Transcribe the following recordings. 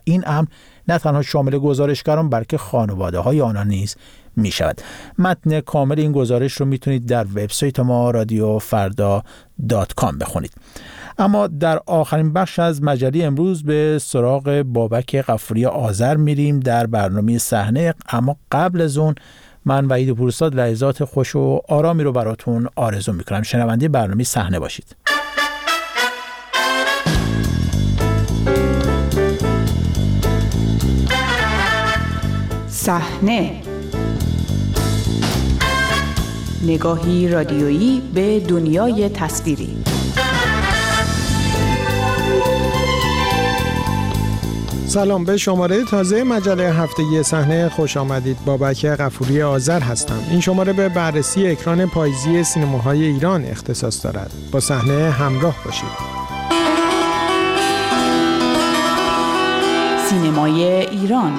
این امر نه تنها شامل گزارشگران بلکه خانواده‌های آنها نیز می شود. متن کامل این گزارش رو میتونید در وبسایت ما radiofrda.com بخونید. اما در آخرین بخش از مجله امروز به سراغ بابک غفوری آذر میریم در برنامه صحنه. اما قبل از اون من وحید پورستاد لحظات خوش و آرامی رو براتون آرزو میکنم. شنونده برنامه صحنه باشید. صحنه، نگاهی رادیویی به دنیای تصویری. سلام، به شماره تازه مجله هفتگی صحنه خوش آمدید. بابک غفوری آذر هستم. این شماره به بررسی اکران پاییزی سینماهای ایران اختصاص دارد. با صحنه همراه باشید. سینمای ایران.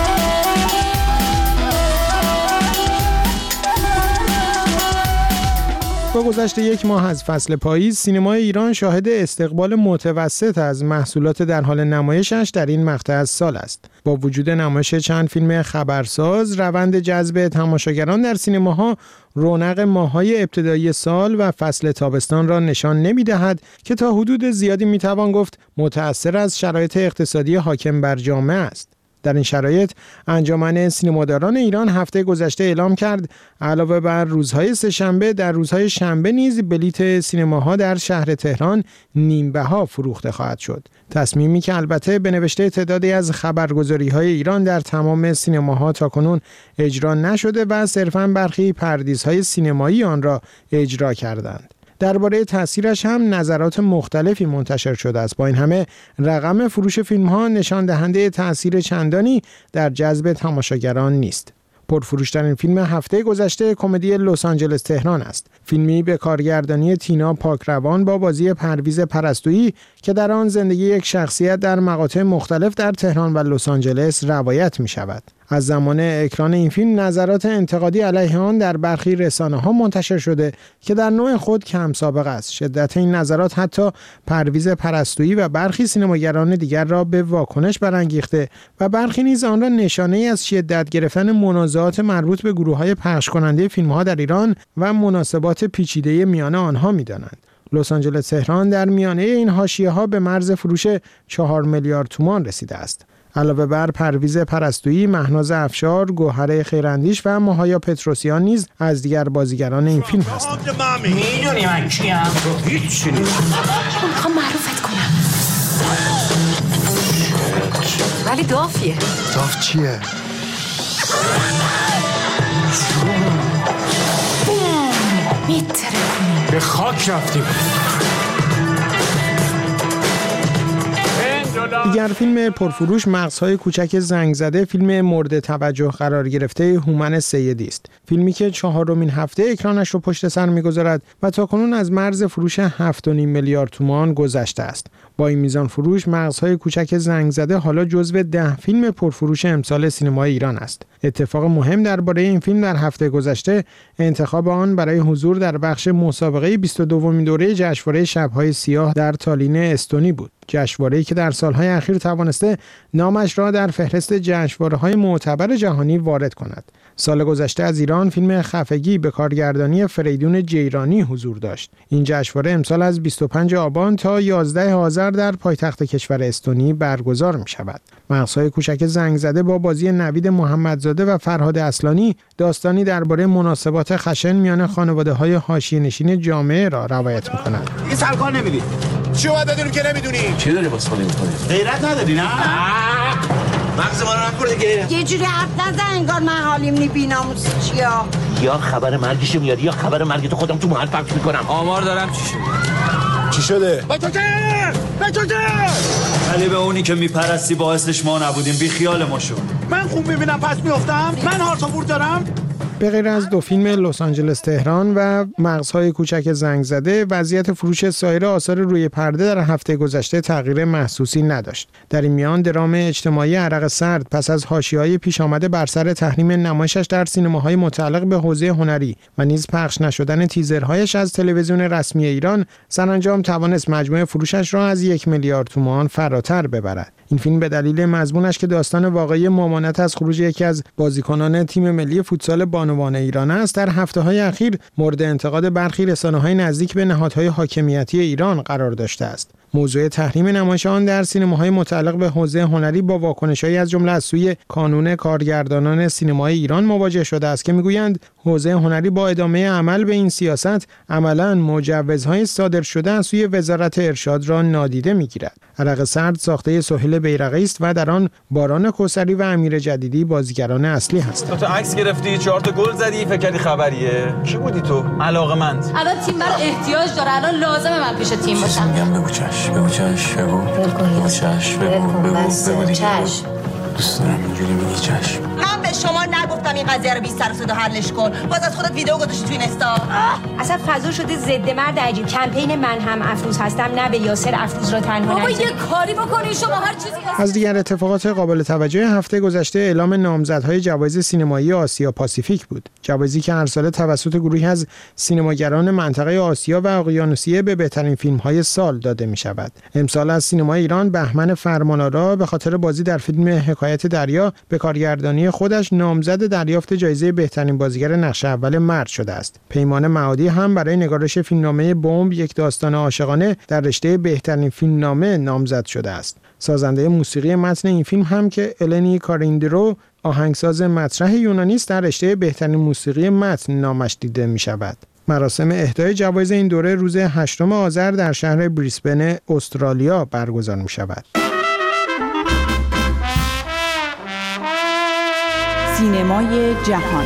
با گذشت یک ماه از فصل پاییز، سینمای ایران شاهد استقبال متوسط از محصولات در حال نمایشش در این مقطع از سال است. با وجود نمایش چند فیلم خبرساز، روند جذب تماشاگران در سینماها رونق ماه‌های ابتدایی سال و فصل تابستان را نشان نمی‌دهد که تا حدود زیادی می‌توان گفت متأثر از شرایط اقتصادی حاکم بر جامعه است. در این شرایط انجمن سینماداران ایران هفته گذشته اعلام کرد علاوه بر روزهای سه‌شنبه در روزهای شنبه نیز بلیت سینماها در شهر تهران نیم‌بها فروخته خواهد شد. تصمیمی که البته به نوشته تعدادی از خبرگزاری‌های ایران در تمام سینماها تاکنون اجرا نشده و صرفاً برخی پردیس‌های سینمایی آن را اجرا کردند. درباره تأثیرش هم نظرات مختلفی منتشر شده است. با این همه رقم فروش فیلم‌ها نشان دهنده تأثیر چندانی در جذب تماشاگران نیست. پرفروش‌ترین فیلم هفته گذشته کمدی لس آنجلس تهران است. فیلمی به کارگردانی تینا پاکروان با بازی پرویز پرستویی که در آن زندگی یک شخصیت در مقاطع مختلف در تهران و لس آنجلس روایت می‌شود. از زمان اکران این فیلم نظرات انتقادی علیه آن در برخی رسانه‌ها منتشر شده که در نوع خود کم سابقه است. شدت این نظرات حتی پرویز پرستویی و برخی سینماگران دیگر را به واکنش برانگیخته و برخی نیز آن را نشانه‌ای از شدت گرفتن منازعات مربوط به گروه‌های پخش کننده فیلم‌ها در ایران و مناسبات پیچیده میان آنها می‌دانند. لس آنجلس تهران در میانه این حاشیه‌ها به مرز فروش 4 میلیارد تومان رسیده است. علاوه بر پرویز پرستویی، مهناز افشار، گوهره خیراندیش و ماهایا پتروسیان نیز از دیگر بازیگران این فیلم هستند. میدونی من کیم؟ هیچ نیست. میخوام معروفت کنم. ولی دافیه. داف چیه؟ میتره به خاک رفتیم. دیگر فیلم پرفروش مغزهای کوچک زنگ زده فیلم مورد توجه قرار گرفته هومن سیدی است. فیلمی که 4مین هفته اکرانش رو پشت سر می‌گذارد و تاکنون از مرز فروش 7.5 میلیارد تومان گذشته است. با این میزان فروش مغزهای کوچک زنگ زده حالا جزو 10 فیلم پرفروش امسال سینمای ایران است. اتفاق مهم درباره این فیلم در هفته گذشته انتخاب آن برای حضور در بخش مسابقه 22مین دوره جشنواره شب‌های سیاه در تالین استونی بود. جشنواره‌ای که در سالهای اخیر توانسته نامش را در فهرست جشنواره‌های معتبر جهانی وارد کند. سال گذشته از ایران فیلم خفگی به کارگردانی فریدون جیرانی حضور داشت. این جشنواره امسال از 25 آبان تا 11 آذر در پایتخت کشور استونی برگزار می شود. مغزهای کوچک زنگ زده با بازی نوید محمدزاده و فرهاد اصلانی داستانی درباره مناسبات خشن میان خانواده‌های حاشیه‌نشین جامعه را روایت می‌کند. این سرکار نمی‌دی. چی باید بدونیم که نمی‌دونی؟ چی داری واسه خودت می‌کنی؟ غیرت نداری نه؟ مغز ما رو نخور دیگه. یه جوری حرف نزن انگار من حالیم نی بی‌ناموس چیا. یا خبر مرگش میاد یا خبر مرگتو خودم تو محل پخش میکنم. آمار دارم چی شده؟ به تو ولی به اونی که میپرستی باعثش ما نبودیم، بی خیال ما شو. من خوب میبینم پس میافتم؟ من هارتوفورد دارم؟ به غیر از دو فیلم لس آنجلس تهران و مغزهای کوچک زنگ زده، وضعیت فروش سایر آثار روی پرده در هفته گذشته تغییر محسوسی نداشت. در این میان درام اجتماعی عرق سرد پس از حاشیه‌های پیش آمده بر سر تحریم نمایشش در سینماهای متعلق به حوزه هنری و نیز پخش نشدن تیزرهایش از تلویزیون رسمی ایران، سرانجام توانست مجموع فروشش را از 1 میلیارد تومان فراتر ببرد. این فیلم به دلیل مضمونش که داستان واقعی ممانعت از خروج یکی از بازیکنان تیم ملی فوتسال بانوان ایران است، در هفته‌های اخیر مورد انتقاد برخی رسانه‌های نزدیک به نهادهای حاکمیتی ایران قرار داشته است. موضوع تحریم نمایش آن در سینماهای متعلق به حوزه هنری با واکنش‌هایی از جمله از سوی کانون کارگردانان سینمای ایران مواجه شده است که می‌گویند حوزه هنری با ادامه عمل به این سیاست عملاً مجوزهای صادر شده از سوی وزارت ارشاد را نادیده می‌گیرد. عرق سرد ساخته سهیل بیرقی است و در آن باران کوثری و امیر جدیدی بازیگران اصلی هستند. تو عکس گرفتی، 4 تا گل زدی، فکر کردی خبریه؟ کی بودی تو؟ علاقه‌مند. الان تیم من احتیاج داره، الان لازمه من پیش تیم باشم. میگم بگو چش، بگو چش، بگو چش، بگو چش. دوست دارم اینجوری بگی چش. من به شما نگفتم این قضیه رو بی سر و صدا حلش کن. باز از خودت ویدیو گذاشتی تو اینستا. اصلا فضا شده ضد مرد عجیب. کمپین من هم افروز هستم، نه به یاسر افروز را تنها بابا یه کاری بکنی شما هر چیزی از دیگر اتفاقات قابل توجه هفته گذشته اعلام نامزدهای جوایز سینمایی آسیا پاسیفیک بود. جوایزی که هر ساله توسط گروهی از سینماگران منطقه آسیا و اقیانوسیه به بهترین فیلم‌های سال داده می‌شود. امسال از سینمای ایران بهمن فرمان‌آرا به خاطر بازی در فیلم حکایت دریا به کارگردانی خودش نامزد دریافت جایزه بهترین بازیگر نقش اول مرد شده است. پیمان معادی هم برای نگارش فیلمنامه بمب یک داستان عاشقانه در رشته بهترین فیلمنامه نامزد شده است. سازنده موسیقی متن این فیلم هم که النی کاریندرو آهنگساز مطرح یونانی است در رشته بهترین موسیقی متن نامش دیده می شود. مراسم اهدای جوایز این دوره روز 8 آذر در شهر بریسبن استرالیا برگزار می شود. سینمای جهان.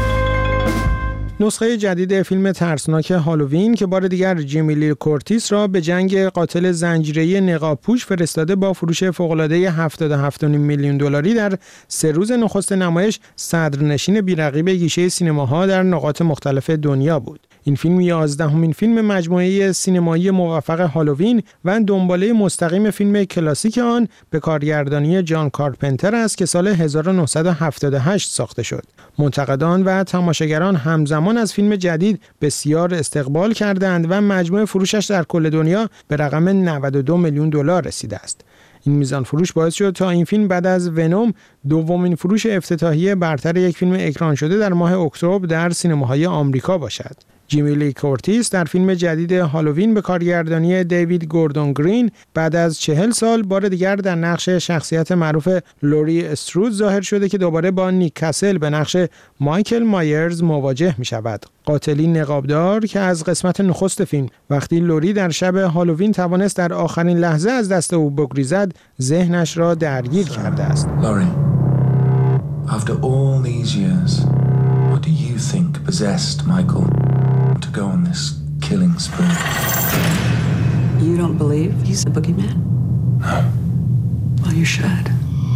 نسخه جدید فیلم ترسناک هالووین که بار دیگر جیمی لی کورتیس را به جنگ قاتل زنجیره‌ای نقاب‌پوش فرستاده با فروش فوق‌العاده $77.5 میلیون در 3 روز نخست نمایش صدرنشین بی‌رقیب گیشه سینماها در نقاط مختلف دنیا بود. این فیلم 11مین فیلم مجموعه سینمایی موفق هالووین و دنباله مستقیم فیلم کلاسیک آن به کارگردانی جان کارپنتر است که سال 1978 ساخته شد. منتقدان و تماشاگران همزمان از فیلم جدید بسیار استقبال کردند و مجموع فروشش در کل دنیا به رقم $92 میلیون رسیده است. این میزان فروش باعث شد تا این فیلم بعد از ونوم دومین فروش افتتاحیه برتر یک فیلم اکران شده در ماه اکتبر در سینماهای آمریکا باشد. جیمی لی کورتیس در فیلم جدید هالووین به کارگردانی دیوید گوردون گرین بعد از 40 سال بار دیگر در نقش شخصیت معروف لوری استرود ظاهر شده که دوباره با نیک کاسل به نقش مایکل مایرز مواجه می شود. قاتلی نقابدار که از قسمت نخست فیلم وقتی لوری در شب هالووین توانست در آخرین لحظه از دست او بگریزد ذهنش را درگیر کرده است. Laurie, after all these years, what do you think possessed Michael to go on this killing spree? You don't believe he's the boogeyman? No. Well, you should.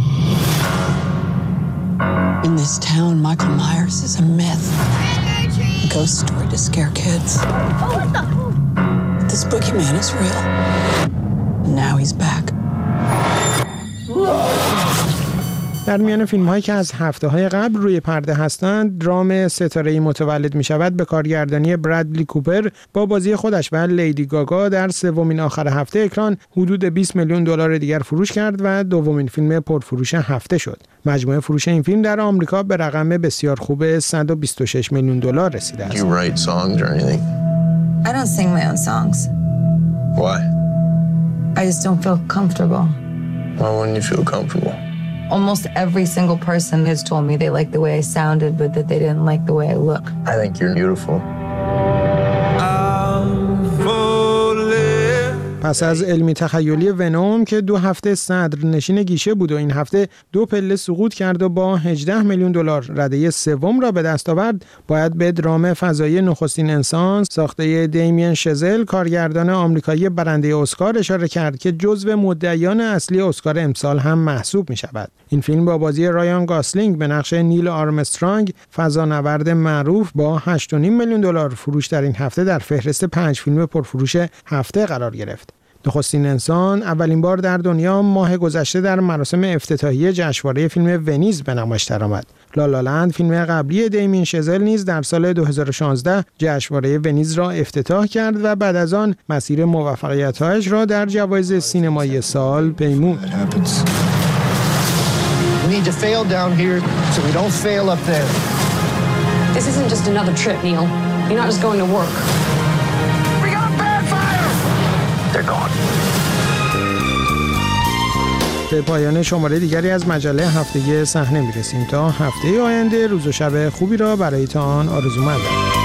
In this town, Michael Myers is a myth. A ghost story to scare kids. Oh, what the? This boogeyman is real. Now he's back. در میان فیلم‌هایی که از هفته‌های قبل روی پرده هستند، درام ستاره‌ای متولد می‌شود به کارگردانی برادلی کوپر با بازی خودش و لیدی گاگا در سومین آخر هفته اکران حدود $20 میلیون دیگر فروش کرد و دومین فیلم پرفروش هفته شد. مجموع فروش این فیلم در آمریکا به رقم بسیار خوب $126 میلیون رسیده است. Do you write songs or anything? I don't sing my own songs. Why? I just don't feel comfortable. Why wouldn't you feel comfortable? Almost every single person has told me they liked the way I sounded, but that they didn't like the way I look. I think you're beautiful. پس از علمی تخیلی ونوم که 2 هفته صدرنشین گیشه بود و این هفته 2 پله سقوط کرد و با $18 میلیون رده سوم را به دست آورد، باید به درام فضایی نخستین انسان ساخته دیمین شزل کارگردان آمریکایی برنده اسکار اشاره کرد که جزو مدعیان اصلی اسکار امسال هم محسوب می شود. این فیلم با بازی رایان گاسلینگ به نقش نیل آرمسترانگ فضانورد معروف با $8.5 میلیون فروش در این هفته در فهرست 5 فیلم پرفروش هفته قرار گرفت. نخستین انسان اولین بار در دنیا ماه گذشته در مراسم افتتاحیه جشنواره فیلم ونیز به نمایش درآمد. لالاند فیلم قبلی دیمین شزل نیز در سال 2016 جشنواره ونیز را افتتاح کرد و بعد از آن مسیر موفقیت‌هایش را در جوایز سینمایی سال پیمود. We need to fail down here so we don't fail up there. This isn't just another trip, Neil. You're not just going to work. We got bad fire! They're gone. به پایان شماره دیگری از مجله هفتگی صحنه میرسیم. تا هفته آینده روز و شب خوبی را برایتان آرزو مندم.